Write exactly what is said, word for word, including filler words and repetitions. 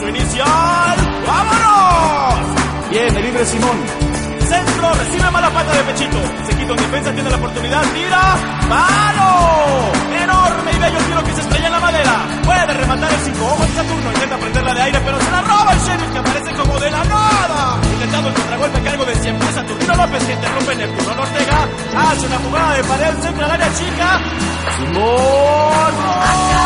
inicial. ¡Vámonos! Bien, el libre Simón. Centro, recibe mala pata de pechito. Se quita en defensa, tiene la oportunidad, tira. ¡Palo! Enorme y bello tiro que se estrella en la madera. Puede rematar el cinco. Ojo en Saturno, intenta prenderla de aire, pero se la roba el Sheriff, que aparece como de la nada. Intentando el contragolpe a cargo de siempre Saturnino López, que interrumpe Neptuno Ortega. Hace una jugada de pared, centra al área chica. Simón.